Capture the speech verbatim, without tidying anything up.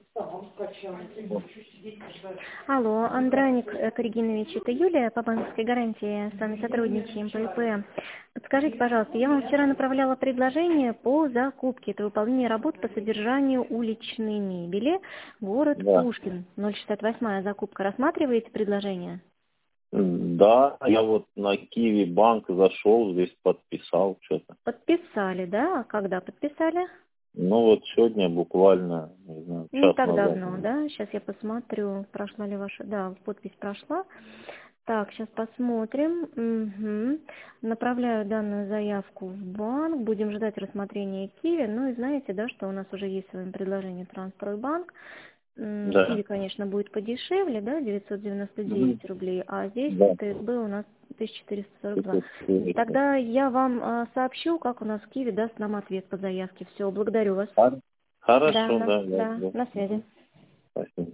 Алло, Андраник э, Каригинович, это Юлия по банковской гарантии, с вами сотрудничаем по ИП. Подскажите, пожалуйста, я вам вчера направляла предложение по закупке, это выполнение работ по содержанию уличной мебели, город Да. Пушкин, ноль шестьдесят восьмая закупка. Рассматриваете предложение? Да, я вот на Киви банк зашел, здесь подписал что-то. Подписали, да? А когда подписали? Ну вот сегодня буквально, не знаю, Не час так назад. давно, да? Сейчас я посмотрю, прошла ли ваша... Да, подпись прошла. Так, сейчас посмотрим. Угу. Направляю данную заявку в банк. Будем ждать рассмотрения Киви. Ну и знаете, да, что у нас уже есть с вами предложение Трансстройбанк. М, Да. Киви, конечно, будет подешевле, да, девятьсот девяносто Мгм. девять рублей, а здесь Да. ТСБ у нас тысяча четыреста сорок два. Это всё. Тогда я вам а, сообщу, как у нас Киви даст нам ответ по заявке. Все, благодарю вас. Хор- Да, Хорошо, на, да, да, да, да. на связи. Спасибо.